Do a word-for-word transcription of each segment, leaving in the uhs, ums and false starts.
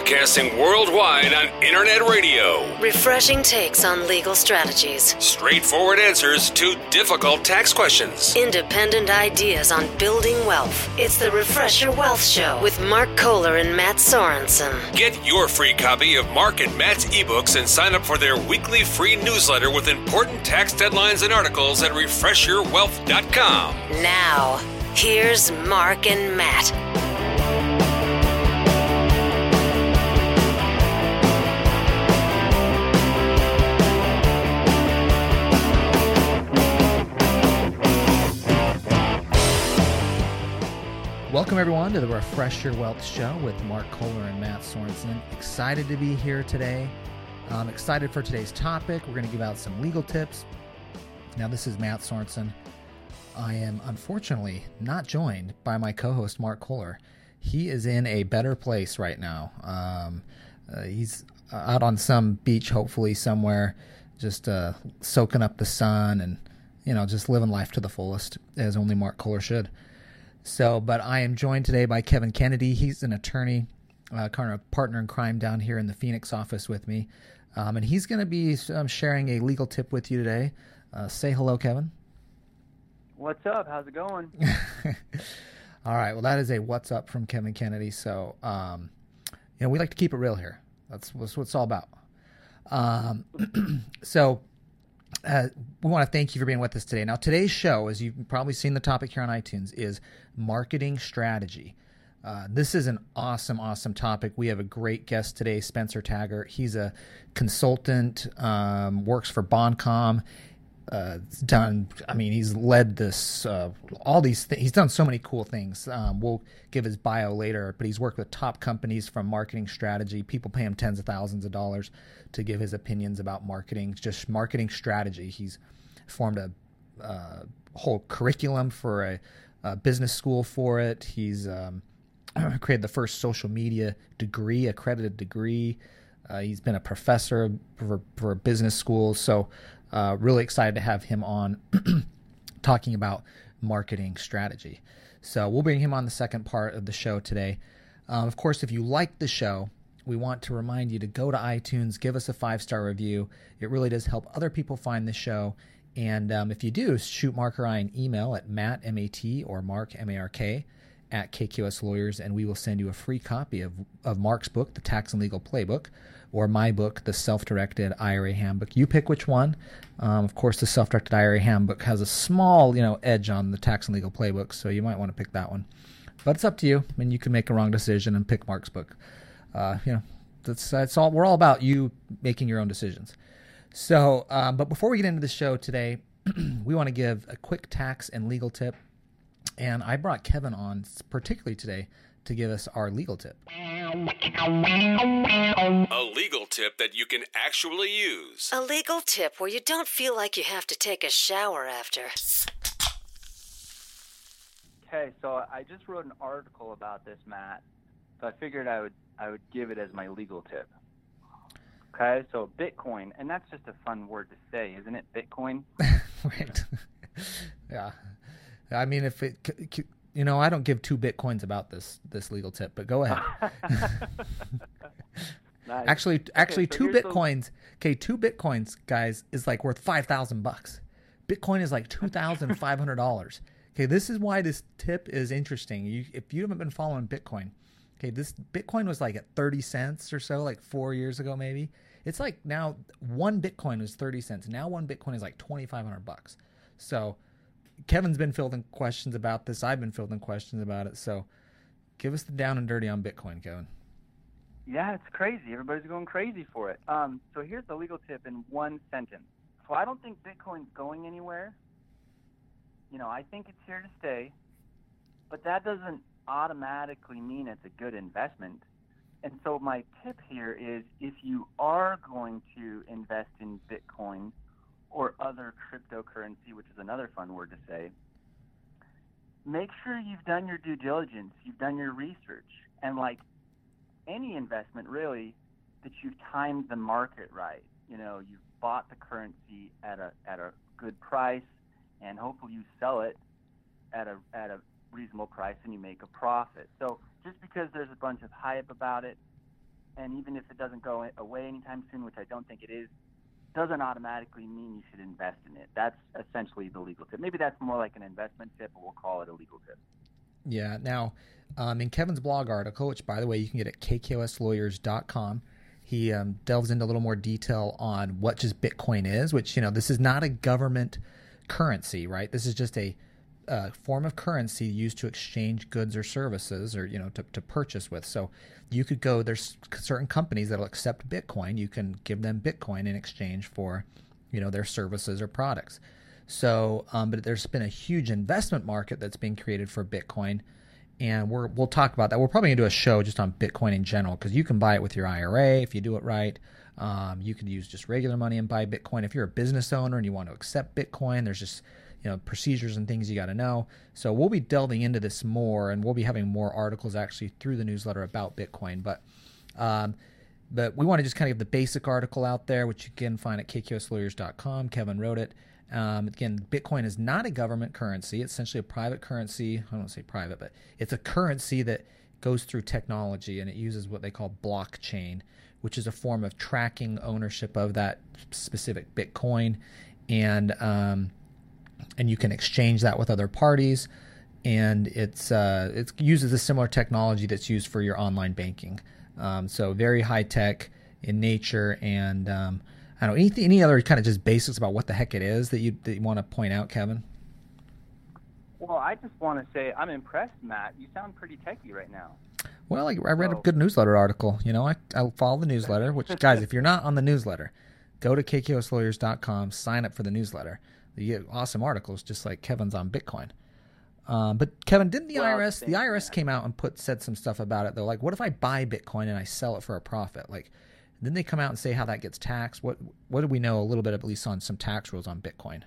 Broadcasting worldwide on internet radio. Refreshing takes on legal strategies. Straightforward answers to difficult tax questions. Independent ideas on building wealth. It's the Refresh Your Wealth Show with Mark Kohler and Matt Sorensen. Get your free copy of Mark and Matt's ebooks and sign up for their weekly free newsletter with important tax deadlines and articles at refresh your wealth dot com. Now, here's Mark and Matt. Welcome, everyone, to the Refresh Your Wealth Show with Mark Kohler and Matt Sorensen. Excited to be here today. I'm excited for today's topic. We're going to give out some legal tips. Now, this is Matt Sorensen. I am unfortunately not joined by my co-host, Mark Kohler. He is in a better place right now. Um, uh, he's out on some beach, hopefully somewhere, just uh, soaking up the sun and, you know, just living life to the fullest, as only Mark Kohler should. So, but I am joined today by Kevin Kennedy. He's an attorney, uh, kind of partner in crime down here in the Phoenix office with me. Um, and he's going to be um, sharing a legal tip with you today. Uh, say hello, Kevin. What's up? How's it going? All right. Well, that is a what's up from Kevin Kennedy. So, um, you know, we like to keep it real here. That's, that's what it's all about. Um, so, Uh, we want to thank you for being with us today. Now, today's show, as you've probably seen the topic here on iTunes, is marketing strategy. Uh, this is an awesome, awesome topic. We have a great guest today, Spencer Taggart. He's a consultant, um, works for Bondcom. Uh, done. I mean, he's led this. Uh, all these. Th- he's done so many cool things. Um, we'll give his bio later, but he's worked with top companies from marketing strategy. People pay him tens of thousands of dollars to give his opinions about marketing, just marketing strategy. He's formed a uh, whole curriculum for a, a business school for it. He's um, created the first social media degree, accredited degree. Uh, he's been a professor for, for business schools. So. Uh, really excited to have him on talking about marketing strategy. So we'll bring him on the second part of the show today. Um, of course, if you like the show, we want to remind you to go to iTunes, give us a five-star review. It really does help other people find the show. And um, if you do, shoot Mark or I an email at Matt, M A T, or Mark, M A R K, at K Q S Lawyers, and we will send you a free copy of, of Mark's book, The Tax and Legal Playbook, or my book, The Self-Directed I R A Handbook. You pick which one. Um, of course, the Self-Directed I R A Handbook has a small, you know, edge on the Tax and Legal Playbook, so you might want to pick that one. But it's up to you. I mean, you can make a wrong decision and pick Mark's book. Uh, you know, that's that's all. We're all about you making your own decisions. So, um, but before we get into the show today, we want to give a quick tax and legal tip. And I brought Kevin on particularly today to give us our legal tip. A legal tip that you can actually use. A legal tip where you don't feel like you have to take a shower after. Okay, so I just wrote an article about this, Matt. So I figured I would I would give it as my legal tip. Okay, so Bitcoin, and that's just a fun word to say, isn't it? Bitcoin. Right. Yeah. I mean, if it, you know, I don't give two Bitcoins about this this legal tip, but go ahead. Nice. Actually, actually, okay, so two Bitcoins. The... Okay, two Bitcoins, guys, is like worth five thousand bucks. Bitcoin is like two thousand five hundred dollars. Okay, this is why this tip is interesting. You, if you haven't been following Bitcoin, okay, this Bitcoin was like at thirty cents or so, like four years ago, maybe. It's like now one Bitcoin was thirty cents. Now one Bitcoin is like twenty five hundred bucks. So. Kevin's been fielding questions about this. I've been fielding questions about it. So give us the down and dirty on Bitcoin, Kevin. Yeah, it's crazy. Everybody's going crazy for it. Um, so here's the legal tip in one sentence. So I don't think Bitcoin's going anywhere. You know, I think it's here to stay. But that doesn't automatically mean it's a good investment. And so my tip here is if you are going to invest in Bitcoin or other cryptocurrency, which is another fun word to say, make sure you've done your due diligence, you've done your research, and like any investment really, that you've timed the market right. You know, you've bought the currency at a at a good price, and hopefully you sell it at a at a reasonable price and you make a profit. So just because there's a bunch of hype about it and even if it doesn't go away anytime soon, which I don't think it is, doesn't automatically mean you should invest in it. That's essentially the legal tip. Maybe that's more like an investment tip, but we'll call it a legal tip. Yeah. Now, um, in Kevin's blog article, which, by the way, you can get at k k o s lawyers dot com, he um, delves into a little more detail on what just Bitcoin is, which, you know, this is not a government currency, right? This is just a uh, form of currency used to exchange goods or services, or, you know, to, to purchase with. So you could go, there's certain companies that will accept Bitcoin. You can give them Bitcoin in exchange for, you know, their services or products. So, um, but there's been a huge investment market that's being created for Bitcoin. And we're, we'll talk about that. We're probably going to do a show just on Bitcoin in general, because you can buy it with your I R A if you do it right. Um, you can use just regular money and buy Bitcoin. If you're a business owner and you want to accept Bitcoin, there's just, you know, procedures and things you got to know. So we'll be delving into this more, and we'll be having more articles actually through the newsletter about Bitcoin. But um, but we want to just kind of give the basic article out there, which you can find at k k o s lawyers dot com. Kevin wrote it. Um, again, Bitcoin is not a government currency. It's essentially a private currency. I don't want to say private, but it's a currency that goes through technology, and it uses what they call blockchain, which is a form of tracking ownership of that specific Bitcoin. And um, and you can exchange that with other parties. And it's uh, it uses a similar technology that's used for your online banking. Um, so very high tech in nature. And um, I don't know, anything, any other kind of just basics about what the heck it is that you, that you want to point out, Kevin? Well, I just want to say I'm impressed, Matt. You sound pretty techie right now. Well, I, I read so. a good newsletter article. You know, I, I follow the newsletter, which, guys, if you're not on the newsletter, go to k k o s lawyers dot com, sign up for the newsletter. You get awesome articles, just like Kevin's on Bitcoin. Um, but Kevin, didn't the well, I R S, the I R S that. came out and put said some stuff about it, though? Like, what if I buy Bitcoin and I sell it for a profit? Like, didn't they come out and say how that gets taxed? What what do we know a little bit, at least, on some tax rules on Bitcoin?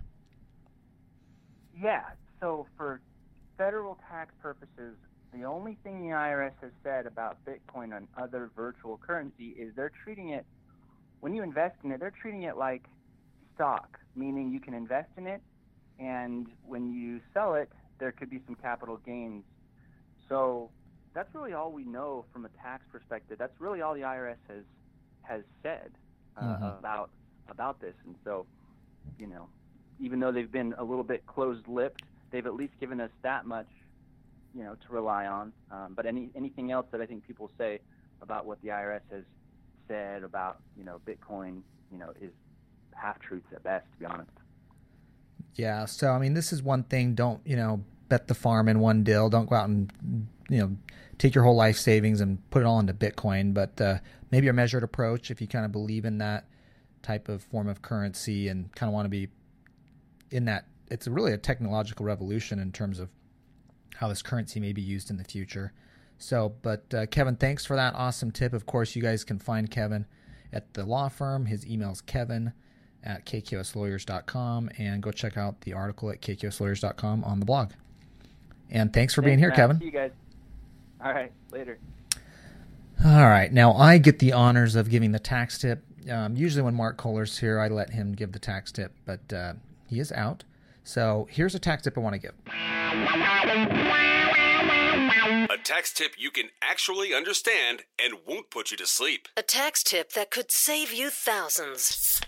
Yeah, so for federal tax purposes, the only thing the I R S has said about Bitcoin and other virtual currency is they're treating it, when you invest in it, they're treating it like stock, meaning you can invest in it, and when you sell it, there could be some capital gains. So that's really all we know from a tax perspective. That's really all the I R S has has said uh, mm-hmm. about about this. And so, you know, even though they've been a little bit closed-lipped, they've at least given us that much, you know, to rely on. Um, but any anything else that I think people say about what the I R S has said about, you know, Bitcoin, you know, is half-truths at best, to be honest. Yeah, so, I mean, this is one thing. Don't, you know, bet the farm in one deal. Don't go out and, you know, take your whole life savings and put it all into Bitcoin. But uh, maybe a measured approach if you kind of believe in that type of form of currency and kind of want to be in that. It's really a technological revolution in terms of how this currency may be used in the future. So, but uh, Kevin, thanks for that awesome tip. Of course, you guys can find Kevin at the law firm. His email's Kevin at k k o s lawyers dot com, and go check out the article at k k o s lawyers dot com on the blog. And thanks for thanks, being here, Matt. Kevin. See you guys. All right, later. All right, now I get the honors of giving the tax tip. Um, usually when Mark Kohler's here, I let him give the tax tip, but uh, he is out. So here's a tax tip I want to give. A tax tip you can actually understand and won't put you to sleep. A tax tip that could save you thousands.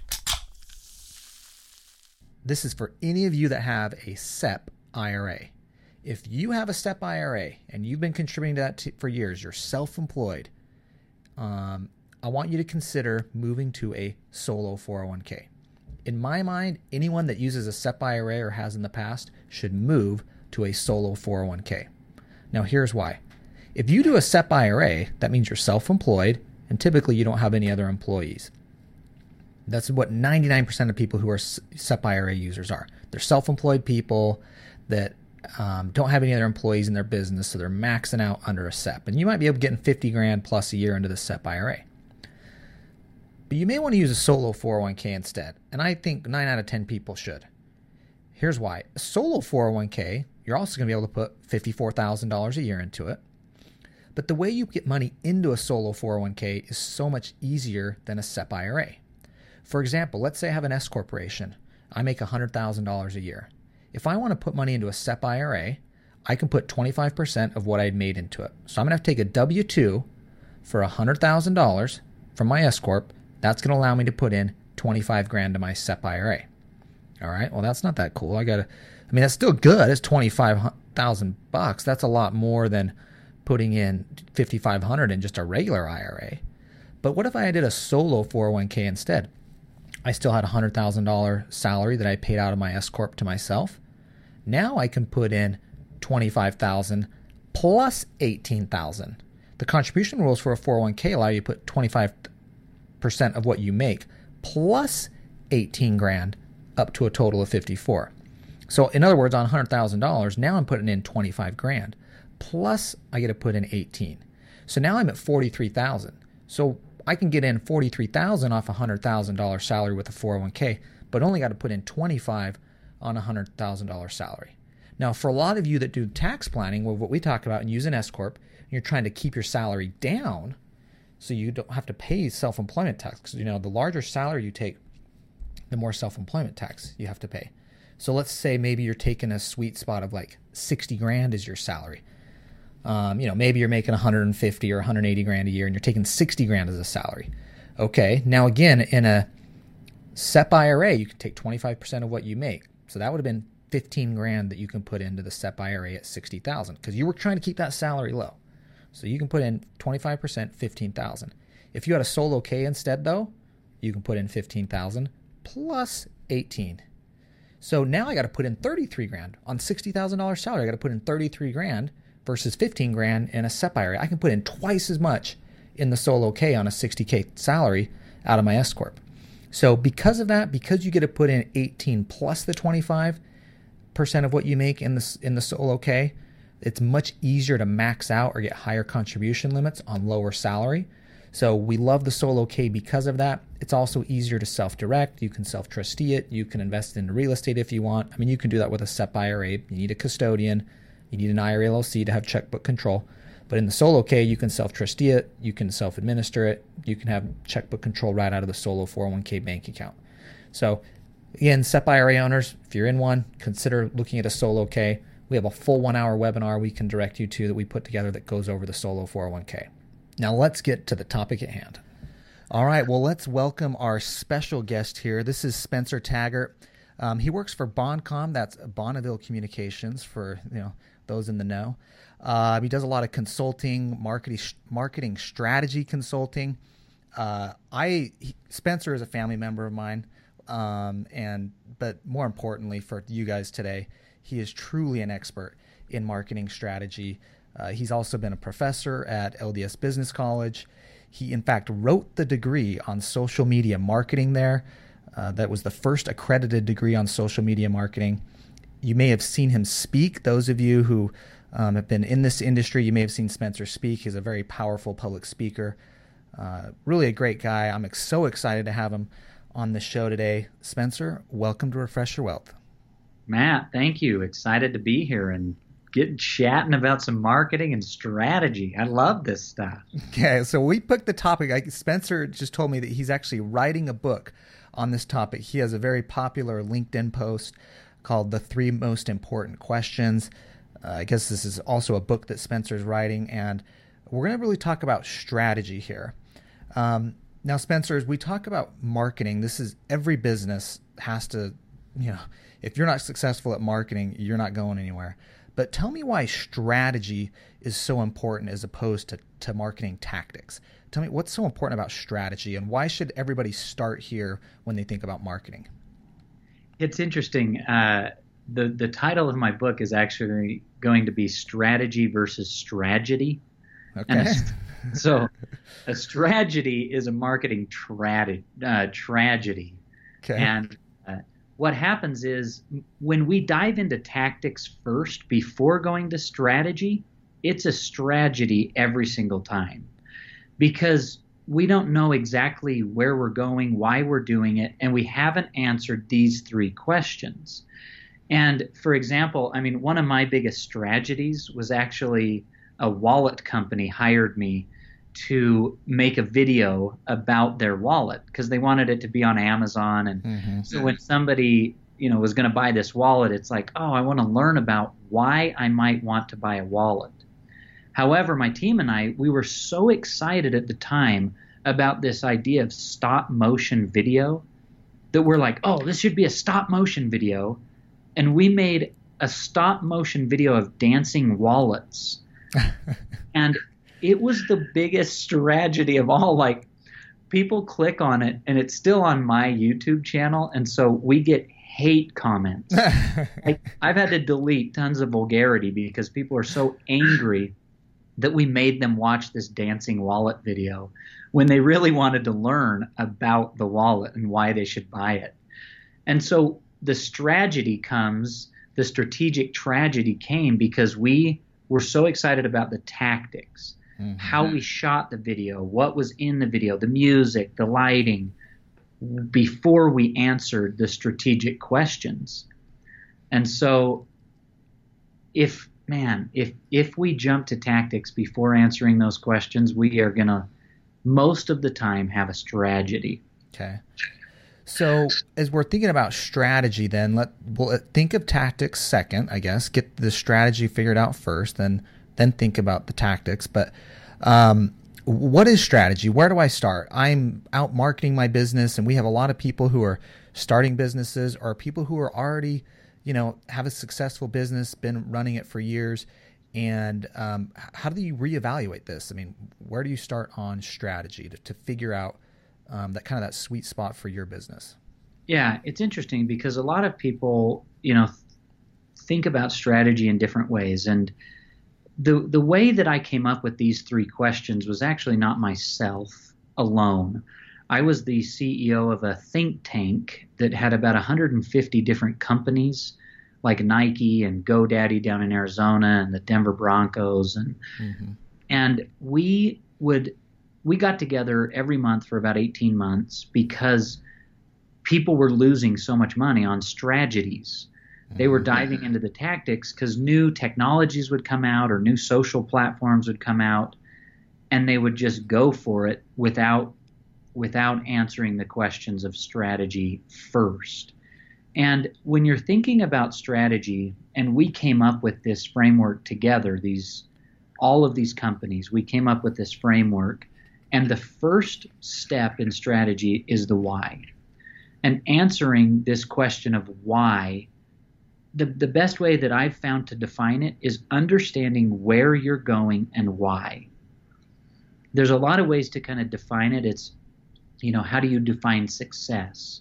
This is for any of you that have a S E P I R A. If you have a S E P I R A and you've been contributing to that t- for years, you're self-employed, um, I want you to consider moving to a solo four oh one k. In my mind, anyone that uses a S E P I R A or has in the past should move to a solo four oh one k. Now, here's why. If you do a S E P I R A, that means you're self-employed, and typically you don't have any other employees. That's what ninety-nine percent of people who are S E P I R A users are. They're self-employed people that um, don't have any other employees in their business, so they're maxing out under a S E P. And you might be able to get fifty grand plus a year into the S E P I R A. But you may want to use a solo four oh one k instead, and I think nine out of ten people should. Here's why. A solo four oh one k, you're also going to be able to put fifty-four thousand dollars a year into it. But the way you get money into a solo four oh one k is so much easier than a S E P I R A. For example, let's say I have an S corporation. I make one hundred thousand dollars a year. If I want to put money into a S E P I R A, I can put twenty-five percent of what I'd made into it. So I'm going to have to take a W two for one hundred thousand dollars from my S-Corp, that's going to allow me to put in twenty-five grand to my S E P I R A. All right, well, that's not that cool. I got to, I mean, that's still good. It's twenty-five thousand bucks. That's a lot more than putting in fifty-five hundred in just a regular I R A. But what if I did a solo four oh one k instead? I still had a one hundred thousand dollars salary that I paid out of my S-Corp to myself. Now I can put in twenty-five thousand dollars plus eighteen thousand dollars. The contribution rules for a four oh one k allow you to put twenty-five percent of what you make plus eighteen grand up to a total of fifty-four. So in other words, on one hundred thousand dollars, now I'm putting in twenty-five grand plus I get to put in eighteen. So now I'm at forty-three thousand. So I can get in forty-three thousand off a one hundred thousand dollars salary with a four oh one k, but only got to put in twenty-five on a one hundred thousand dollars salary. Now, for a lot of you that do tax planning, well, what we talk about and use an S-Corp, you're trying to keep your salary down so you don't have to pay self-employment tax. Because, you know, the larger salary you take, the more self-employment tax you have to pay. So let's say maybe you're taking a sweet spot of like sixty grand as your salary. Um, you know, maybe you're making one hundred fifty or one hundred eighty grand a year and you're taking sixty grand as a salary. Okay, now again, in a S E P I R A, you can take twenty-five percent of what you make. So that would have been fifteen grand that you can put into the S E P I R A at sixty thousand because you were trying to keep that salary low. So you can put in twenty-five percent, fifteen thousand. If you had a solo K instead though, you can put in fifteen thousand plus eighteen. So now I got to put in thirty-three grand on sixty thousand dollars salary. I got to put in thirty-three grand versus fifteen grand in a S E P I R A. I can put in twice as much in the solo K on a sixty K salary out of my S-Corp. So because of that, because you get to put in eighteen plus the twenty-five percent of what you make in the, in the solo K, it's much easier to max out or get higher contribution limits on lower salary. So we love the solo K because of that. It's also easier to self-direct. You can self-trustee it. You can invest in real estate if you want. I mean, you can do that with a S E P I R A. You need a custodian. You need an I R A L L C to have checkbook control. But in the solo K, you can self-trustee it. You can self-administer it. You can have checkbook control right out of the solo four oh one k bank account. So again, S E P I R A owners, if you're in one, consider looking at a solo K. We have a full one-hour webinar we can direct you to that we put together that goes over the solo four oh one k. Now let's get to the topic at hand. All right, well, let's welcome our special guest here. This is Spencer Taggart. Um, he works for Bondcom, that's Bonneville Communications for you know those in the know. Uh, he does a lot of consulting, marketing, marketing strategy consulting. Uh, I he, Spencer is a family member of mine, um, and but more importantly for you guys today, he is truly an expert in marketing strategy. Uh, he's also been a professor at L D S Business College. He, in fact, wrote the degree on social media marketing there. Uh, that was the first accredited degree on social media marketing. You may have seen him speak. Those of you who um, have been in this industry, you may have seen Spencer speak. He's a very powerful public speaker. Uh, really a great guy. I'm ex- so excited to have him on the show today. Spencer, welcome to Refresh Your Wealth. Matt, thank you. Excited to be here and get chatting about some marketing and strategy. I love this stuff. Okay, so we picked the topic. I, Spencer just told me that he's actually writing a book on this topic. He has a very popular LinkedIn post called The Three Most Important Questions. Uh, I guess this is also a book that Spencer's writing, and we're going to really talk about strategy here. Um, now, Spencer, as we talk about marketing, this is every business has to, you know, if you're not successful at marketing, you're not going anywhere. But tell me why strategy is so important as opposed to, to marketing tactics. Tell me what's so important about strategy and why should everybody start here when they think about marketing? It's interesting. Uh, the, the title of my book is actually going to be Strategy versus Strategy. Okay. And a, so a strategy is a marketing trad- uh, tragedy. Okay. And uh, what happens is when we dive into tactics first before going to strategy, it's a strategy every single time because we don't know exactly where we're going, why we're doing it, and we haven't answered these three questions. And for example, I mean, one of my biggest strategies was actually a wallet company hired me to make a video about their wallet because they wanted it to be on Amazon. And mm-hmm. so when somebody, you know, was going to buy this wallet, it's like, oh, I want to learn about why I might want to buy a wallet. However, my team and I, we were so excited at the time about this idea of stop motion video that we're like, oh, this should be a stop motion video. And we made a stop motion video of dancing wallets. And it was the biggest tragedy of all. Like, people click on it and it's still on my YouTube channel. And so we get hate comments. I, I've had to delete tons of vulgarity because people are so angry that we made them watch this dancing wallet video when they really wanted to learn about the wallet and why they should buy it. And so the tragedy comes, the strategic tragedy came because we were so excited about the tactics, mm-hmm. how we shot the video, what was in the video, the music, the lighting, before we answered the strategic questions. And so if, man, if if we jump to tactics before answering those questions, we are going to, most of the time, have a strategy. Okay. So as we're thinking about strategy, then let we'll think of tactics second, I guess. Get the strategy figured out first, then then think about the tactics. But um, what is strategy? Where do I start? I'm out marketing my business, and we have a lot of people who are starting businesses or people who are already, you know, have a successful business, been running it for years. And um, how do you reevaluate this? I mean, where do you start on strategy to, to figure out um, that kind of that sweet spot for your business? Yeah, it's interesting because a lot of people, you know, think about strategy in different ways. And the the way that I came up with these three questions was actually not myself alone. I was the C E O of a think tank that had about one hundred fifty different companies, like Nike and GoDaddy down in Arizona and the Denver Broncos. And mm-hmm. and we would we got together every month for about eighteen months because people were losing so much money on strategies. They were diving into the tactics because new technologies would come out or new social platforms would come out, and they would just go for it without without answering the questions of strategy first. And when you're thinking about strategy, and we came up with this framework together, these all of these companies, we came up with this framework, and the first step in strategy is the why. And answering this question of why, the, the best way that I've found to define it is understanding where you're going and why. There's a lot of ways to kind of define it. It's, you know, how do you define success?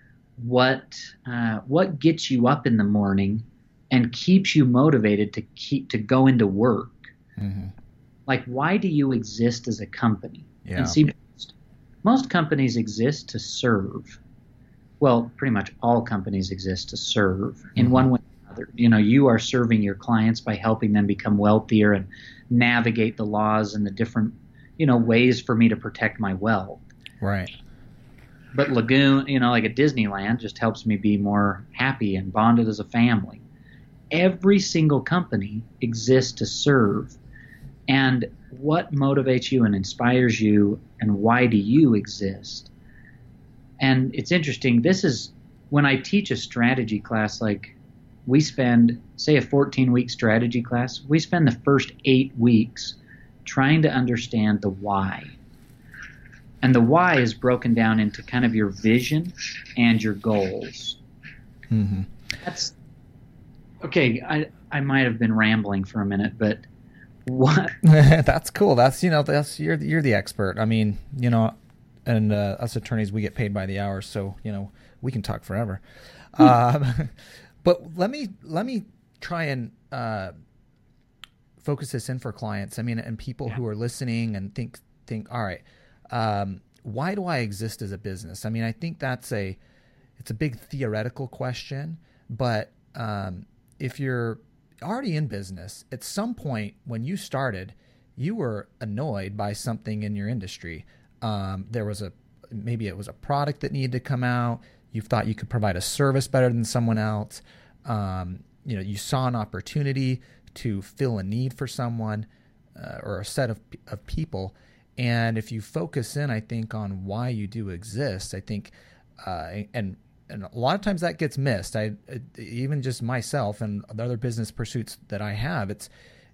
What uh, what gets you up in the morning and keeps you motivated to keep to go into work? Mm-hmm. Like, why do you exist as a company? Yeah. And see, most, most companies exist to serve. Well, pretty much all companies exist to serve in mm-hmm. one way or another. You know, you are serving your clients by helping them become wealthier and navigate the laws and the different, you know, ways for me to protect my wealth. Right. But Lagoon, you know, like a Disneyland just helps me be more happy and bonded as a family. Every single company exists to serve. And what motivates you and inspires you, and why do you exist? And it's interesting, this is when I teach a strategy class, like we spend, say a fourteen-week strategy class, we spend the first eight weeks trying to understand the why. And the why is broken down into kind of your vision and your goals. Mm-hmm. That's okay. I, I might have been rambling for a minute, but what? That's cool. That's, you know, that's, you're, you're the expert. I mean, you know, and uh, us attorneys, we get paid by the hour, so, you know, we can talk forever. um, but let me, let me try and uh, focus this in for clients. I mean, and people yeah. who are listening and think, think, all right, Um, why do I exist as a business? I mean, I think that's a, it's a big theoretical question, but um, if you're already in business, at some point when you started, you were annoyed by something in your industry. Um, there was a, maybe it was a product that needed to come out. You thought you could provide a service better than someone else. Um, you know, you saw an opportunity to fill a need for someone uh, or a set of, of people. And if you focus in, I think, on why you do exist, I think, uh, and and a lot of times that gets missed. I even just myself and the other business pursuits that I have, it's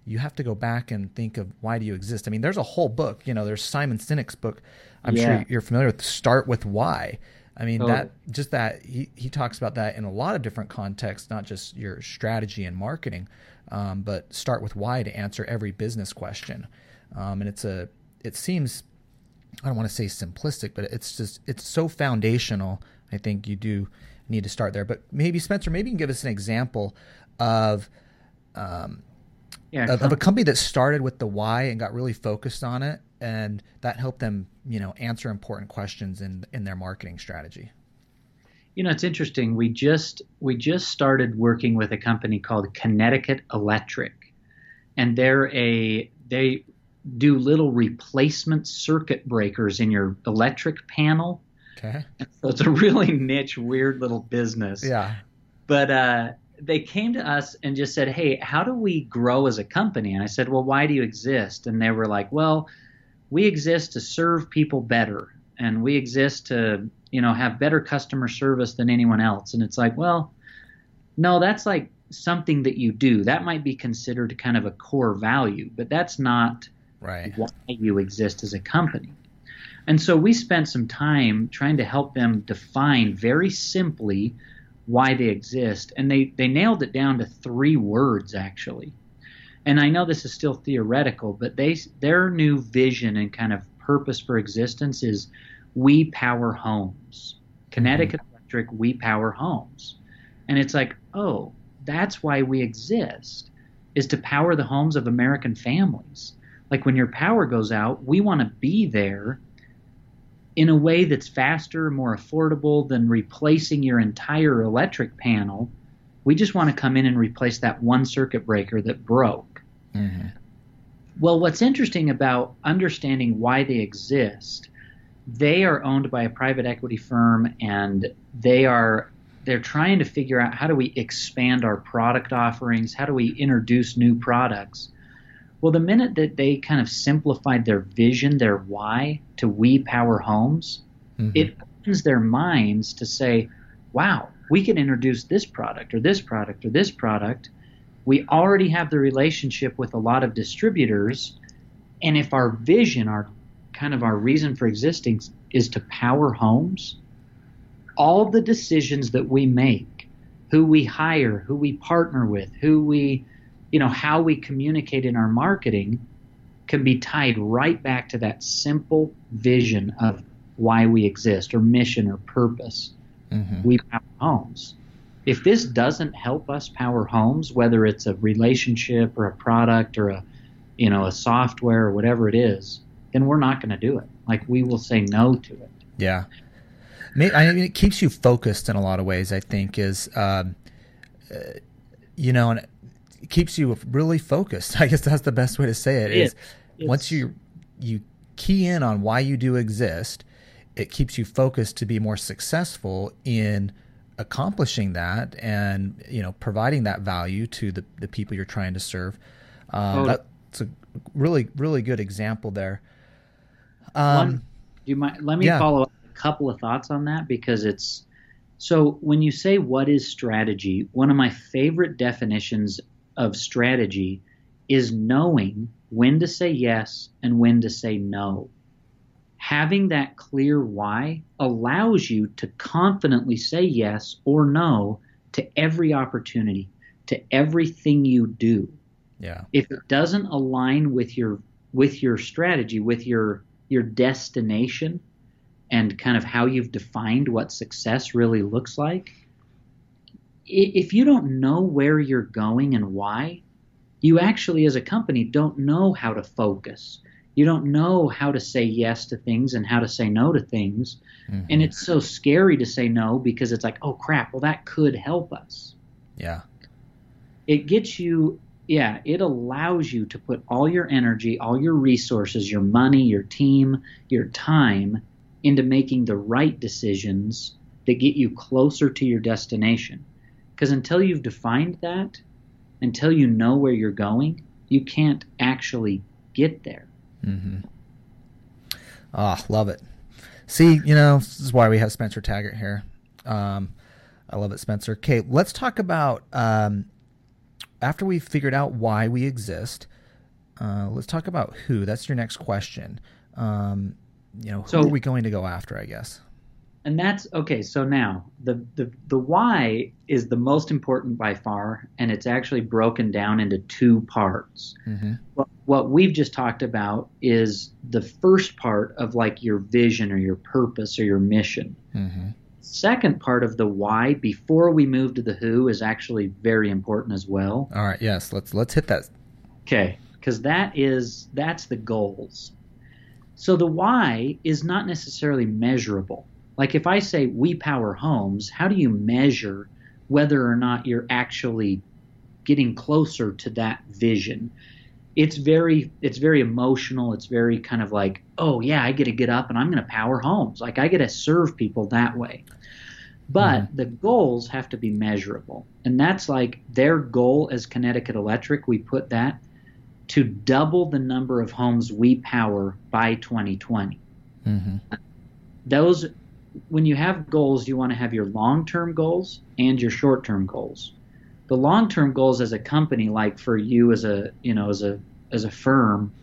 you have to go back and think of why do you exist. I mean, there's a whole book, you know, there's Simon Sinek's book. I'm yeah. sure you're familiar with Start With Why. I mean, oh. that just that he, he talks about that in a lot of different contexts, not just your strategy and marketing, um, but start with why to answer every business question. Um, and it's a, it seems, I don't want to say simplistic, but it's just, it's so foundational. I think you do need to start there. But maybe Spencer, maybe you can give us an example of, um, yeah, of, of a company that started with the why and got really focused on it, and that helped them, you know, answer important questions in in their marketing strategy. You know, it's interesting. We just we just started working with a company called Connecticut Electric, and they're a they do little replacement circuit breakers in your electric panel. Okay. So it's a really niche, weird little business. Yeah. But uh, they came to us and just said, "Hey, how do we grow as a company?" And I said, "Well, why do you exist?" And they were like, "Well, we exist to serve people better, and we exist to, you know, have better customer service than anyone else." And it's like, well, no, that's like something that you do. That might be considered kind of a core value, but that's not right. why you exist as a company. And so we spent some time trying to help them define very simply why they exist. And they, they nailed it down to three words, actually. And I know this is still theoretical, but they their new vision and kind of purpose for existence is we power homes. Connecticut mm-hmm. Electric, we power homes. And it's like, oh, that's why we exist, is to power the homes of American families. Like when your power goes out, we want to be there in a way that's faster, more affordable than replacing your entire electric panel. We just want to come in and replace that one circuit breaker that broke. Mm-hmm. Well, what's interesting about understanding why they exist, they are owned by a private equity firm, and they are they're trying to figure out, how do we expand our product offerings? How do we introduce new products? Well, the minute that they kind of simplified their vision, their why, to we power homes, mm-hmm. it opens their minds to say, wow, we can introduce this product or this product or this product. We already have the relationship with a lot of distributors. And if our vision, our kind of our reason for existing is to power homes, all the decisions that we make, who we hire, who we partner with, who we, you know, how we communicate in our marketing can be tied right back to that simple vision of why we exist, or mission or purpose. Mm-hmm. We power homes. If this doesn't help us power homes, whether it's a relationship or a product or a, you know, a software or whatever it is, then we're not going to do it. Like, we will say no to it. Yeah. I mean, it keeps you focused in a lot of ways, I think, is, um, uh, you know, and it keeps you really focused. I guess that's the best way to say it, it is it's, once you you key in on why you do exist, it keeps you focused to be more successful in accomplishing that and, you know, providing that value to the, the people you're trying to serve. Um, oh, that's a really, really good example there. Um, one, do you mind? Let me yeah. follow up a couple of thoughts on that, because it's so when you say what is strategy, one of my favorite definitions of strategy is knowing when to say yes and when to say no. Having that clear why allows you to confidently say yes or no to every opportunity, to everything you do. Yeah. If it doesn't align with your with your strategy, with your your destination, and kind of how you've defined what success really looks like, if you don't know where you're going and why, you actually as a company don't know how to focus. You don't know how to say yes to things and how to say no to things. Mm-hmm. And it's so scary to say no, because it's like, oh crap, well that could help us. Yeah. It gets you, yeah, it allows you to put all your energy, all your resources, your money, your team, your time into making the right decisions that get you closer to your destination. Because until you've defined that, until you know where you're going, you can't actually get there. Mm-hmm. Ah, love it. See, you know, this is why we have Spencer Taggart here. Um, I love it, Spencer. Okay, let's talk about, um, after we've figured out why we exist, Uh, let's talk about who. That's your next question. Um, you know, who So- are we going to go after, I guess? And that's okay. So now the, the the why is the most important by far, and it's actually broken down into two parts. Mm-hmm. What, what we've just talked about is the first part of like your vision or your purpose or your mission. Mm-hmm. Second part of the why before we move to the who is actually very important as well. All right. Yes. Let's let's hit that. Okay, because that is that's the goals. So the why is not necessarily measurable. Like if I say we power homes, how do you measure whether or not you're actually getting closer to that vision? It's very it's very emotional. It's very kind of like, oh yeah, I get to get up and I'm going to power homes. Like I get to serve people that way. But Mm-hmm. the goals have to be measurable. And that's like their goal as Connecticut Electric, we put that to double the number of homes we power by twenty twenty. Mm-hmm. Those when you have goals, you want to have your long-term goals and your short-term goals. The long-term goals as a company, like for you as a, you know, as a as a firm,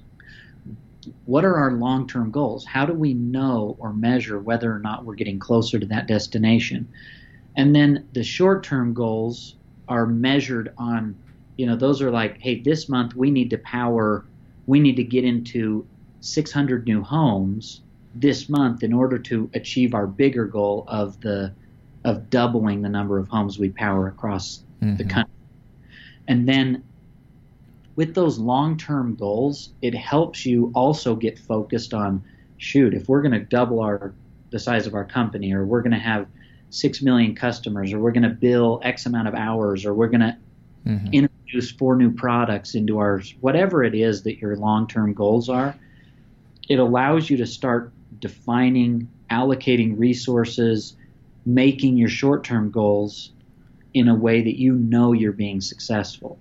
what are our long-term goals? How do we know or measure whether or not we're getting closer to that destination? And then the short-term goals are measured on, you know, those are like, hey, this month we need to power, we need to get into six hundred new homes this month in order to achieve our bigger goal of the of doubling the number of homes we power across Mm-hmm. the country. And then with those long-term goals, it helps you also get focused on, shoot, if we're going to double our the size of our company, or we're going to have six million customers, or we're going to bill X amount of hours, or we're going to Mm-hmm. introduce four new products into ours, whatever it is that your long-term goals are, it allows you to start defining, allocating resources, making your short-term goals in a way that you know you're being successful.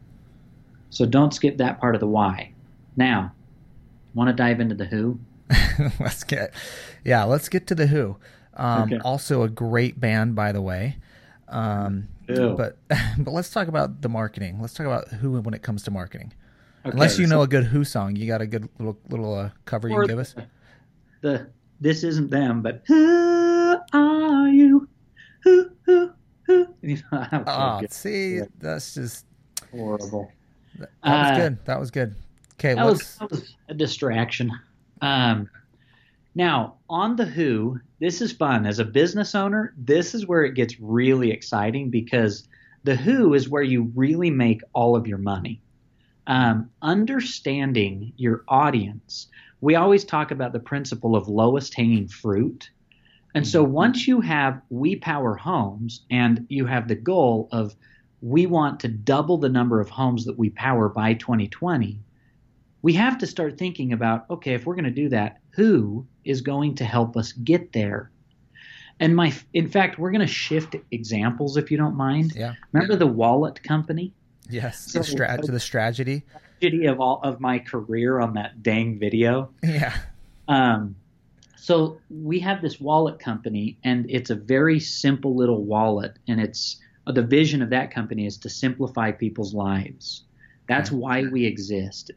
So don't skip that part of the why. Now, want to dive into the who? let's get, yeah, let's get to the Who. Um, Okay. Also a great band, by the way. Um, Ew. but but let's talk about the marketing. Let's talk about Who when it comes to marketing. Okay, Unless you so- know a good Who song, you got a good little little uh, cover you Or can give us. The this isn't them, but who are you? Who who who? You know, okay, Oh, good. see, Yeah. that's just Horrible. that was Uh, good. That was good. Okay, That was, let's. that was a distraction. Um, now, on the Who, this is fun. As a business owner, this is where it gets really exciting because the Who is where you really make all of your money. Um, understanding your audience. We always talk about the principle of lowest hanging fruit. And so once you have We Power Homes and you have the goal of we want to double the number of homes that we power by twenty twenty, we have to start thinking about, okay, if we're going to do that, who is going to help us get there? And my, in fact, we're going to shift examples if you don't mind. Yeah. Remember the wallet company? Yes. So- the stra- to the strategy. Tragedy of all of my career on that dang video. Yeah. Um, so we have this wallet company, and it's a very simple little wallet, and it's the vision of that company is to simplify people's lives. That's why we exist.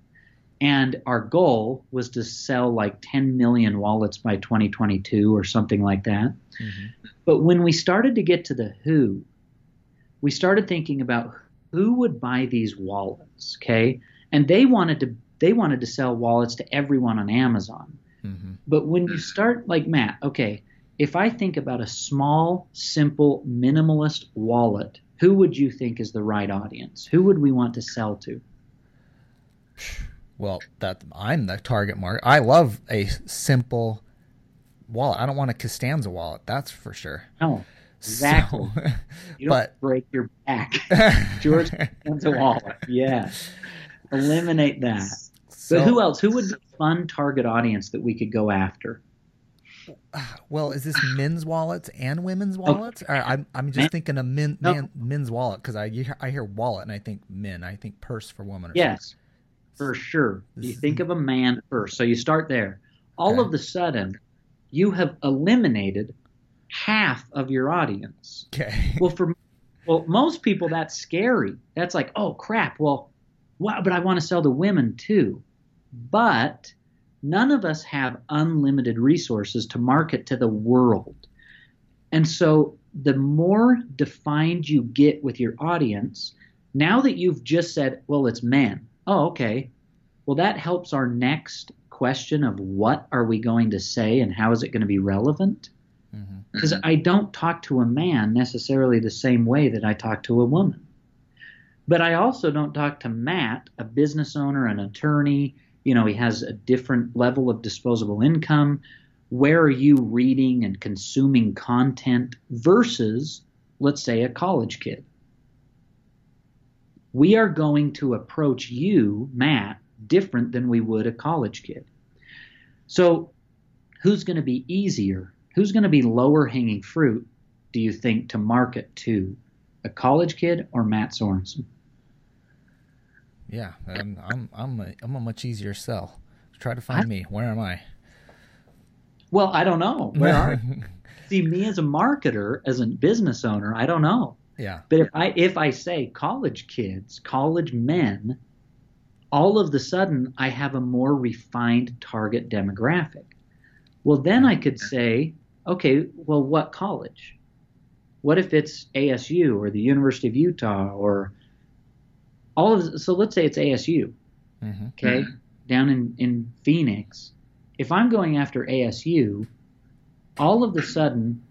And our goal was to sell like ten million wallets by twenty twenty-two or something like that. Mm-hmm. But when we started to get to the who, we started thinking about who would buy these wallets, okay? And they wanted to they wanted to sell wallets to everyone on Amazon. Mm-hmm. But when you start like Matt, okay, if I think about a small, simple, minimalist wallet, who would you think is the right audience? Who would we want to sell to? Well, that I'm the target market. I love a simple wallet. I don't want a Costanza wallet. That's for sure. No, exactly. So, You don't but break your back. George wants a wallet. Yeah. Eliminate that. so, But who else? Who would be a fun target audience that we could go after? Well, is this men's wallets and women's wallets? Or I'm I'm just Men- thinking of men, No. man, men's wallet because I hear, I hear wallet and I think men. I think purse for women. Or Yes, for sure. This You is- think of a man first. So you start there. All Okay. of a sudden, you have eliminated half of your audience. something. Okay. Well, for well, most people, that's scary. That's like, oh crap. Well, wow, but I want to sell to women too. But none of us have unlimited resources to market to the world. And so the more defined you get with your audience, now that you've just said, well, it's men. Oh, okay. Well, that helps our next question of what are we going to say and how is it going to be relevant? Because mm-hmm. I don't talk to a man necessarily the same way that I talk to a woman. But I also don't talk to Matt, a business owner, an attorney. You know, he has a different level of disposable income. Where are you reading and consuming content versus, let's say, a college kid? We are going to approach you, Matt, different than we would a college kid. So who's going to be easier? Who's going to be lower hanging fruit, do you think, to market to? A college kid or Matt Sorensen? Yeah, I'm I'm I'm a, I'm a much easier sell. Try to find I, me. Where am I? Well, I don't know. Where are you? See, me as a marketer, as a business owner, I don't know. Yeah. But if I if I say college kids, college men, all of the sudden I have a more refined target demographic. Well, then I could say, okay, well, what college? What if it's A S U or the University of Utah or all of so let's say it's A S U, mm-hmm. okay, mm-hmm. down in, in Phoenix. If I'm going after A S U, all of a sudden,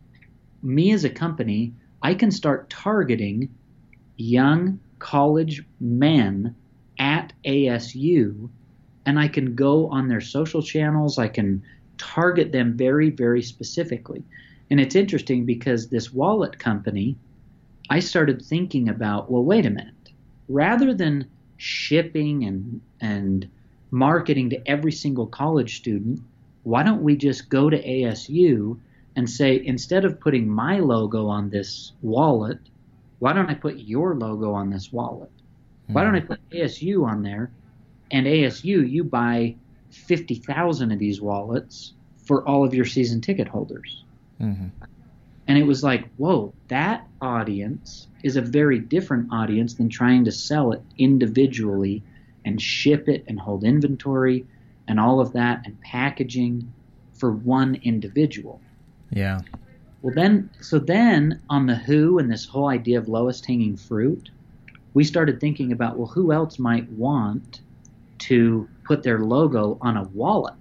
me as a company, I can start targeting young college men at A S U, and I can go on their social channels. I can target them very, very specifically. And it's interesting because this wallet company, I started thinking about, well, wait a minute. Rather than shipping and and marketing to every single college student, why don't we just go to A S U and say, instead of putting my logo on this wallet, why don't I put your logo on this wallet? Why don't I put A S U on there? And A S U, you buy fifty thousand of these wallets for all of your season ticket holders. Mm-hmm. And it was like, whoa, that audience is a very different audience than trying to sell it individually and ship it and hold inventory and all of that and packaging for one individual. Yeah. Well, then, so then on the who and this whole idea of lowest hanging fruit, we started thinking about, well, who else might want to put their logo on a wallet?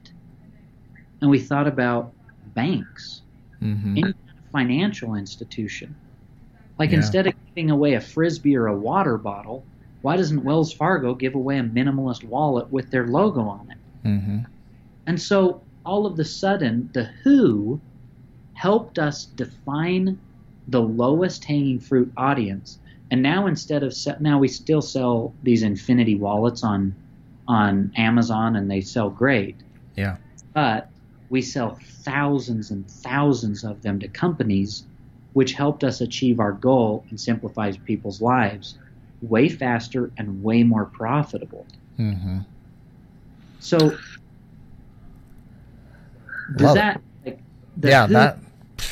And we thought about banks, mm-hmm. any financial institution. Like yeah. instead of giving away a Frisbee or a water bottle, why doesn't Wells Fargo give away a minimalist wallet with their logo on it? Mm-hmm. And so all of a sudden, the who helped us define the lowest hanging fruit audience. And now instead of se- now we still sell these infinity wallets on on Amazon and they sell great. Yeah. But we sell thousands and thousands of them to companies, which helped us achieve our goal and simplifies people's lives way faster and way more profitable. Mm-hmm. So does Love that like, yeah who, that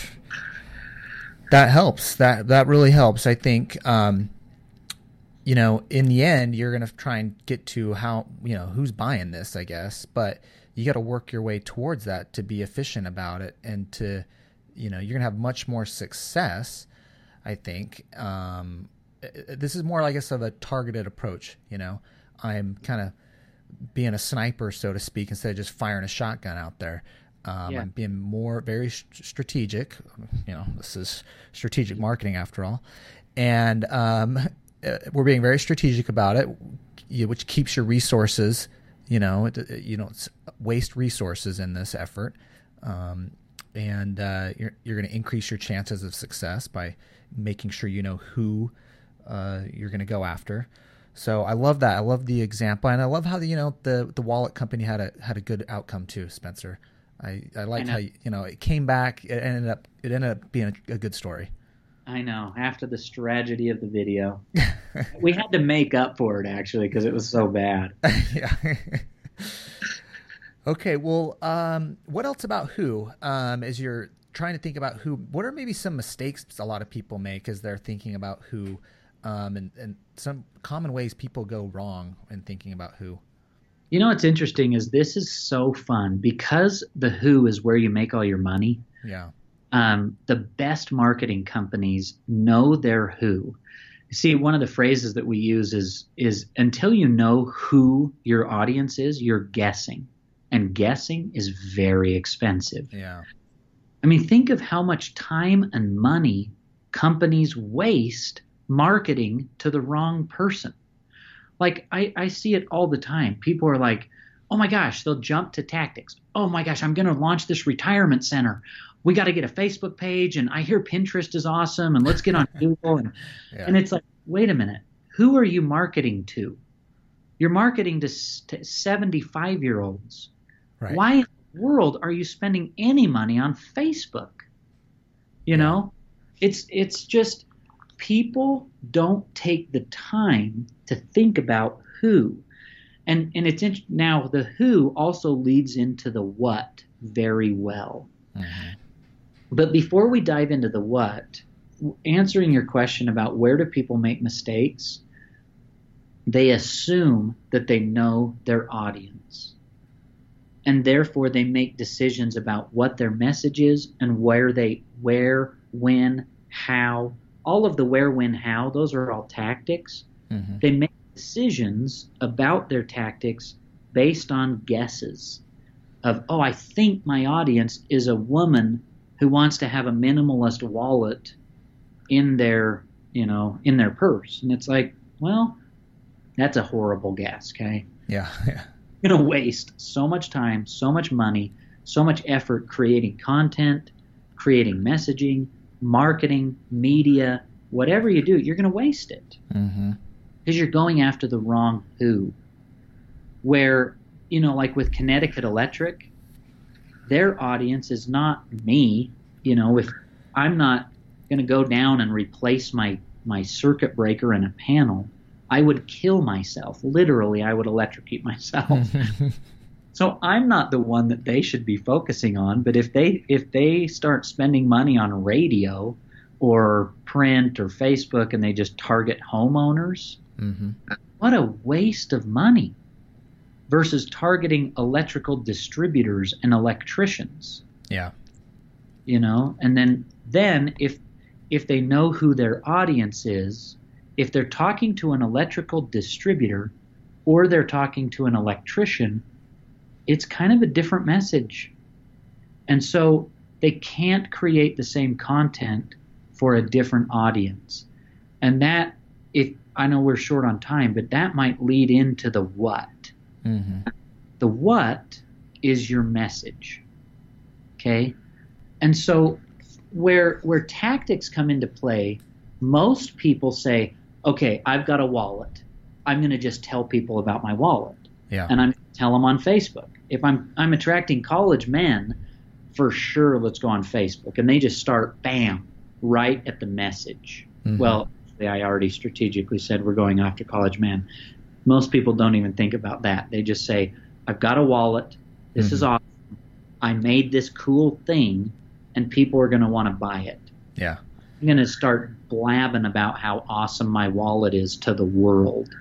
that helps that that really helps. I think um you know, in the end you're going to try and get to how, you know, who's buying this, I guess, but you got to work your way towards that to be efficient about it and to, you know, you're going to have much more success, I think. Um, this is more, I guess, of a targeted approach. You know, I'm kind of being a sniper, so to speak, instead of just firing a shotgun out there. Um, yeah. I'm being more very st- strategic. You know, this is strategic marketing after all. And um, we're being very strategic about it, which keeps your resources, you know, you don't waste resources in this effort. Um, and uh, you're, you're going to increase your chances of success by making sure you know who uh, you're going to go after. So I love that. I love the example, and I love how the, you know, the the wallet company had a had a good outcome too, Spencer. I I liked I how you, you know it came back. It ended up it ended up being a, a good story. I know. After the tragedy of the video, we had to make up for it actually because it was so bad. Yeah. Okay. Well, um, what else about who? Um, as you're trying to think about who, what are maybe some mistakes a lot of people make as they're thinking about who? um, and, and some common ways people go wrong in thinking about who. You know what's interesting is this is so fun because the who is where you make all your money. Yeah. Um, the best marketing companies know their who. You see, one of the phrases that we use is is until you know who your audience is, you're guessing. And guessing is very expensive. Yeah. I mean, think of how much time and money companies waste marketing to the wrong person. Like, I, I see it all the time. People are like, oh my gosh, they'll jump to tactics. Oh my gosh, I'm going to launch this retirement center. We got to get a Facebook page, and I hear Pinterest is awesome, and let's get on Google. And, yeah. and it's like, wait a minute, who are you marketing to? You're marketing to, to seventy-five-year-olds. Right. Why in the world are you spending any money on Facebook? You Yeah. know, it's it's just people don't take the time to think about who. And and it's in, now the who also leads into the what very well. Mm-hmm. But before we dive into the what, answering your question about where do people make mistakes, they assume that they know their audience. And therefore they make decisions about what their message is and where they, where, when, how, all of the where, when, how, those are all tactics. Mm-hmm. They make decisions about their tactics based on guesses of, oh, I think my audience is a woman who wants to have a minimalist wallet in their, you know, in their purse. And it's like, well, that's a horrible guess, okay? Yeah. Yeah. You're going to waste so much time, so much money, so much effort creating content, creating messaging, marketing, media, whatever you do, you're going to waste it. Mm-hmm. Because you're going after the wrong who. Where, you know, like with Connecticut Electric, their audience is not me. You know, if I'm not going to go down and replace my, my circuit breaker in a panel, I would kill myself. Literally, I would electrocute myself. So I'm not the one that they should be focusing on. But if they if they start spending money on radio or print or Facebook and they just target homeowners, mm-hmm. what a waste of money versus targeting electrical distributors and electricians. Yeah. You know, and then then if if they know who their audience is, if they're talking to an electrical distributor or they're talking to an electrician, it's kind of a different message. And so they can't create the same content for a different audience. And that, if I know we're short on time, but that might lead into the what. Mm-hmm. The what is your message. Okay? And so where where tactics come into play, most people say, okay, I've got a wallet. I'm going to just tell people about my wallet. Yeah. And I'm going to tell them on Facebook. If I'm I'm attracting college men, for sure, let's go on Facebook. And they just start, bam, right at the message. Mm-hmm. Well, I already strategically said we're going after college men. Most people don't even think about that. They just say, I've got a wallet. This mm-hmm. is awesome. I made this cool thing, and people are going to want to buy it. Yeah. I'm going to start blabbing about how awesome my wallet is to the world.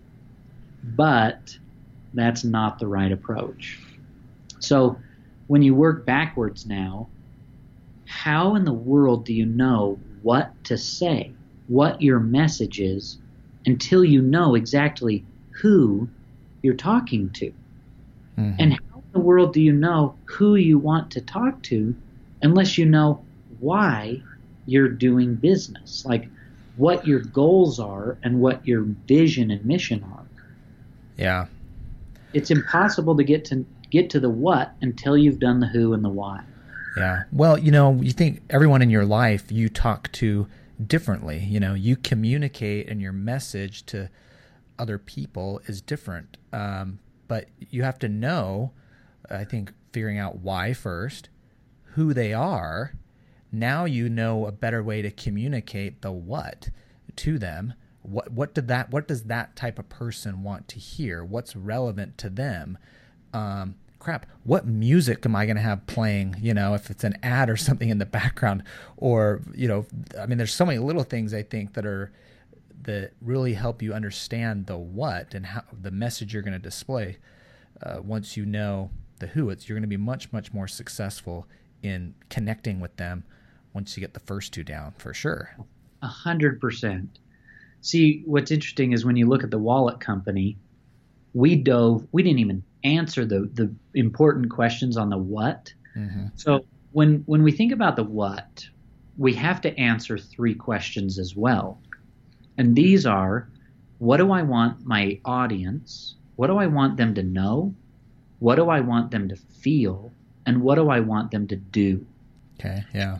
But that's not the right approach. So when you work backwards now, how in the world do you know what to say, what your message is, until you know exactly who you're talking to? Mm-hmm. And how in the world do you know who you want to talk to unless you know why you're doing business, like what your goals are and what your vision and mission are? Yeah. It's impossible to get to get to the what until you've done the who and the why. Yeah. Well, you know, you think everyone in your life you talk to differently. You know, you communicate and your message to other people is different. Um, but you have to know, I think, figuring out why first, who they are. Now you know a better way to communicate the what to them. What what did that what does that type of person want to hear? What's relevant to them? Um, crap, what music am I going to have playing? You know, if it's an ad or something in the background, or you know, I mean, there's so many little things I think that are that really help you understand the what and how the message you're going to display. Uh, once you know the who, it's you're going to be much much more successful in connecting with them once you get the first two down, for sure. A hundred percent. See, what's interesting is when you look at the wallet company, we dove, we didn't even answer the the important questions on the what. Mm-hmm. So when when we think about the what, we have to answer three questions as well. And these are, what do I want my audience? What do I want them to know? What do I want them to feel? And what do I want them to do? Okay, yeah.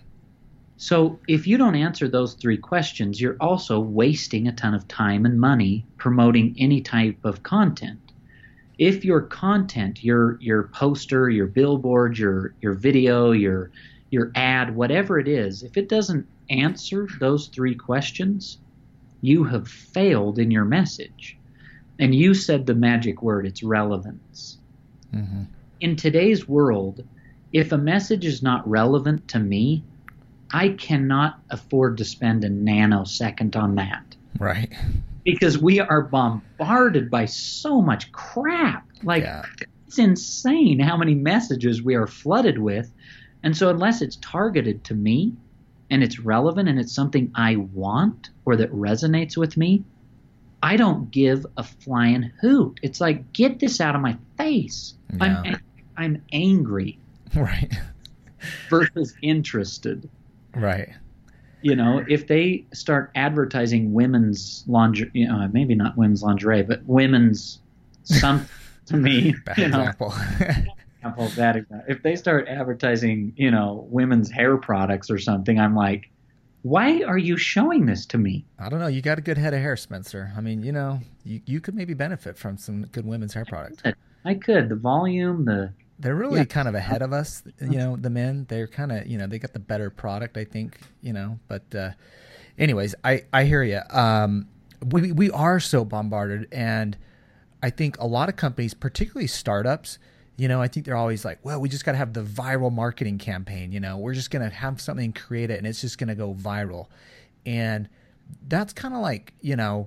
So if you don't answer those three questions, you're also wasting a ton of time and money promoting any type of content. If your content, your your poster, your billboard, your your video, your your ad, whatever it is, if it doesn't answer those three questions, you have failed in your message. And you said the magic word, it's relevance. Mm-hmm. In today's world, if a message is not relevant to me, I cannot afford to spend a nanosecond on that. Right. Because we are bombarded by so much crap. Like, yeah. It's insane how many messages we are flooded with. And so unless it's targeted to me and it's relevant and it's something I want or that resonates with me, I don't give a flying hoot. It's like, get this out of my face. Yeah. I'm, I'm angry. Right. Versus interested. Right. You know, if they start advertising women's lingerie, you know, maybe not women's lingerie, but women's something to me. Bad you know, example. example, bad example. If they start advertising, you know, women's hair products or something, I'm like, why are you showing this to me? I don't know. You got a good head of hair, Spencer. I mean, you know, you, you could maybe benefit from some good women's hair product. I could. I could. The volume, the... They're really yeah. kind of ahead of us, you know, the men. They're kind of, you know, they got the better product, I think, you know. But uh, anyways, I, I hear you. Um, we, we are so bombarded. And I think a lot of companies, particularly startups, you know, I think they're always like, well, we just got to have the viral marketing campaign. You know, we're just going to have something, create it, and it's just going to go viral. And that's kind of like, you know,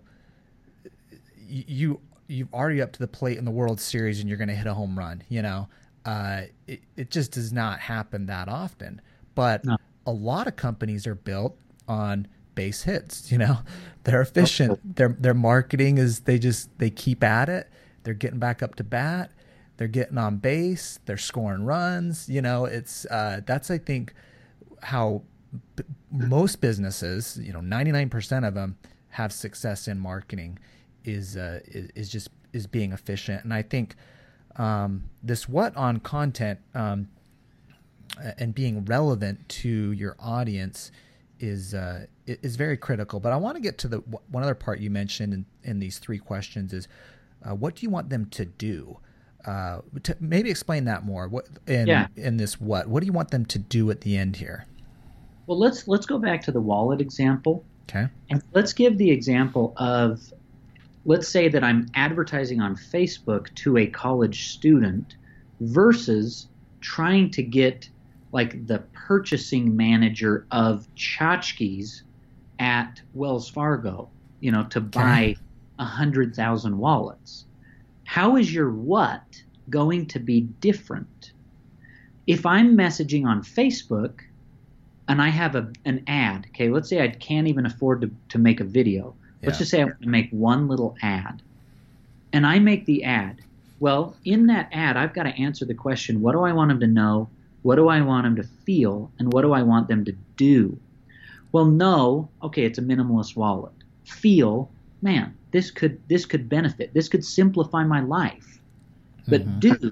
you, you're already up to the plate in the World Series and you're going to hit a home run, you know. Uh, it, it just does not happen that often. But no. A lot of companies are built on base hits, you know. They're efficient. Okay. Their their marketing is they just they keep at it. They're getting back up to bat. They're getting on base. They're scoring runs. You know, it's uh, that's I think how b- most businesses, you know, ninety-nine percent of them have success in marketing is uh, is, is just is being efficient. And I think Um, this what on content um, and being relevant to your audience is uh, is very critical. But I want to get to the one other part you mentioned in, in these three questions is uh, what do you want them to do? Uh, to maybe explain that more. What in yeah. in this what what do you want them to do at the end here? Well, let's let's go back to the wallet example. Okay, and let's give the example of. Let's say that I'm advertising on Facebook to a college student versus trying to get like the purchasing manager of tchotchkes at Wells Fargo, you know, to buy a hundred thousand wallets. How is your what going to be different? If I'm messaging on Facebook and I have a, an ad, okay, let's say I can't even afford to, to make a video. Let's yeah. just say I want to make one little ad. And I make the ad. Well, in that ad, I've got to answer the question, what do I want them to know? What do I want them to feel? And what do I want them to do? Well, know, okay, it's a minimalist wallet. Feel, man, this could this could benefit. This could simplify my life. But mm-hmm. do,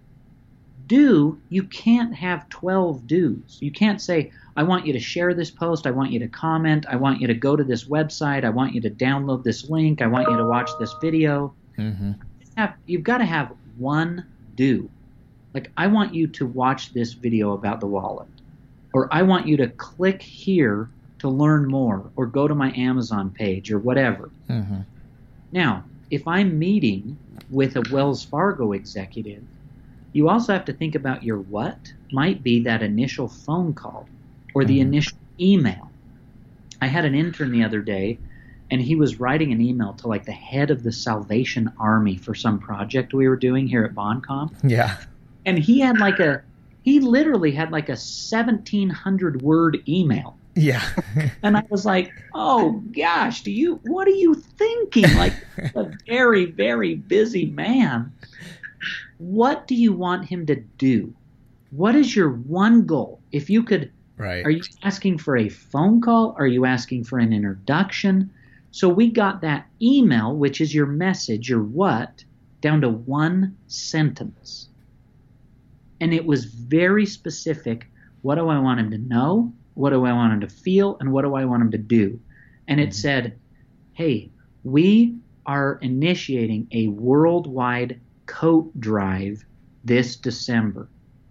do, you can't have twelve do's. You can't say, I want you to share this post. I want you to comment. I want you to go to this website. I want you to download this link. I want you to watch this video. Mm-hmm. Have, you've got to have one do. Like, I want you to watch this video about the wallet. Or I want you to click here to learn more. Or go to my Amazon page or whatever. Mm-hmm. Now, if I'm meeting with a Wells Fargo executive, you also have to think about your what might be that initial phone call. Or the mm-hmm. initial email. I had an intern the other day, and he was writing an email to like the head of the Salvation Army for some project we were doing here at BondCom. Yeah. And he had like a, he literally had like a seventeen hundred word email. Yeah. And I was like, oh gosh, do you, what are you thinking? Like a very, very busy man. What do you want him to do? What is your one goal? If you could, right. Are you asking for a phone call? Are you asking for an introduction? So we got that email, which is your message, your what, down to one sentence. And it was very specific. What do I want him to know? What do I want him to feel? And what do I want him to do? And it mm-hmm. said, hey, we are initiating a worldwide coat drive this December.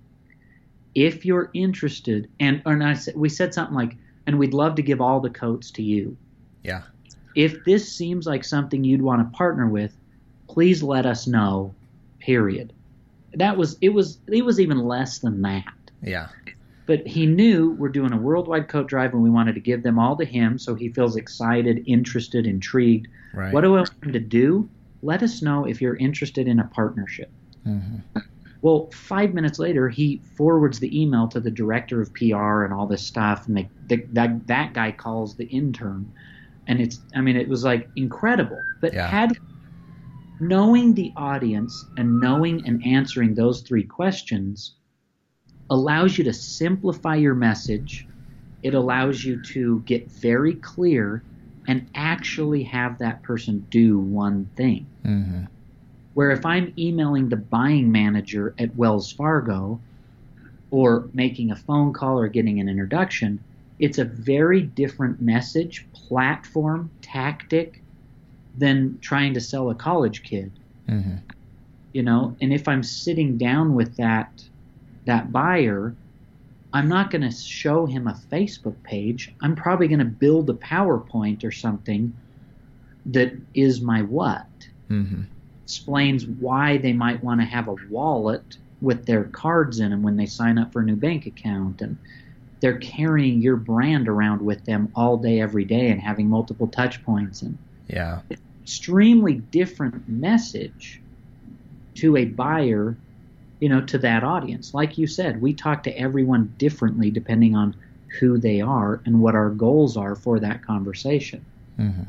If you're interested, and, and I said, we said something like, and we'd love to give all the coats to you. Yeah. If this seems like something you'd want to partner with, please let us know, period. That was, it was, it was even less than that. Yeah. But he knew we're doing a worldwide coat drive and we wanted to give them all to him so he feels excited, interested, intrigued. Right. What do I want him to do? Let us know if you're interested in a partnership. Mm-hmm. Well, five minutes later, he forwards the email to the director of P R and all this stuff, and they, the, that, that guy calls the intern. And it's, I mean, it was like incredible. But yeah. had knowing the audience and knowing and answering those three questions allows you to simplify your message. It allows you to get very clear and actually have that person do one thing. Mm-hmm. Where if I'm emailing the buying manager at Wells Fargo or making a phone call or getting an introduction, it's a very different message, platform, tactic than trying to sell a college kid. Mm-hmm. You know, and if I'm sitting down with that that buyer, I'm not going to show him a Facebook page. I'm probably going to build a PowerPoint or something that is my what. Mm-hmm. Explains why they might want to have a wallet with their cards in them when they sign up for a new bank account, and they're carrying your brand around with them all day, every day, and having multiple touch points. And yeah, extremely different message to a buyer, you know, to that audience. Like you said, we talk to everyone differently depending on who they are and what our goals are for that conversation. Mm-hmm.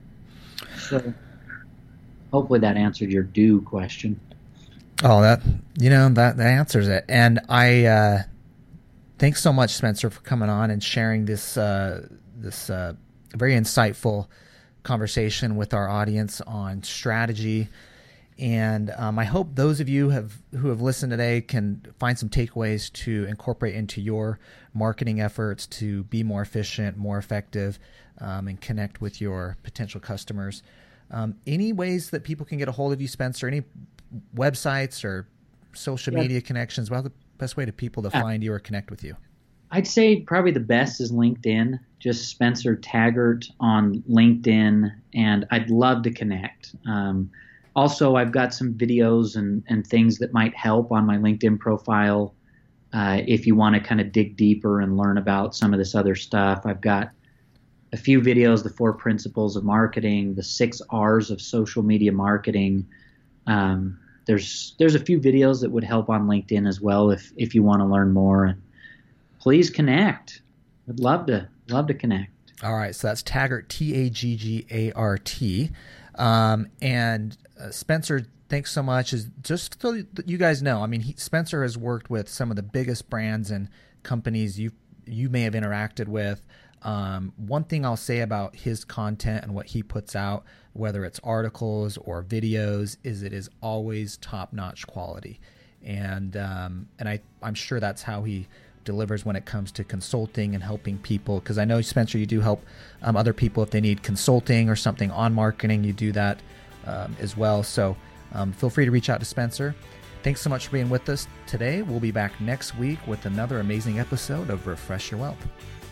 So hopefully that answered your do question. Oh, that, you know, that, that answers it. And I, uh, thanks so much, Spencer, for coming on and sharing this, uh, this, uh, very insightful conversation with our audience on strategy. And um, I hope those of you have who have listened today can find some takeaways to incorporate into your marketing efforts to be more efficient, more effective, um, and connect with your potential customers. Um, any ways that people can get a hold of you, Spencer? Any websites or social yeah. media connections? What's the best way to people to find you or connect with you? I'd say probably the best is LinkedIn. Just Spencer Taggart on LinkedIn, and I'd love to connect. Um, Also, I've got some videos and, and things that might help on my LinkedIn profile uh, if you want to kind of dig deeper and learn about some of this other stuff. I've got a few videos, the four principles of marketing, the six R's of social media marketing. Um, there's there's a few videos that would help on LinkedIn as well if if you want to learn more. And please connect. I'd love to love to connect. All right, so that's Taggart, T A G G A R T. Um, and uh, Spencer, thanks so much. Is just so you guys know, I mean, he, Spencer has worked with some of the biggest brands and companies you you may have interacted with. Um, one thing I'll say about his content and what he puts out, whether it's articles or videos, is it is always top-notch quality. And um, and I, I'm sure that's how he delivers when it comes to consulting and helping people. Because I know, Spencer, you do help um, other people if they need consulting or something on marketing. You do that um, as well. So um, feel free to reach out to Spencer. Thanks so much for being with us today. We'll be back next week with another amazing episode of Refresh Your Wealth.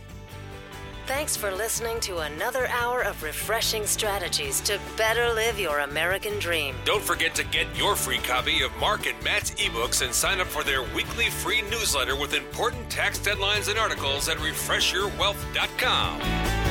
Thanks for listening to another hour of refreshing strategies to better live your American dream. Don't forget to get your free copy of Mark and Matt's ebooks and sign up for their weekly free newsletter with important tax deadlines and articles at refresh your wealth dot com.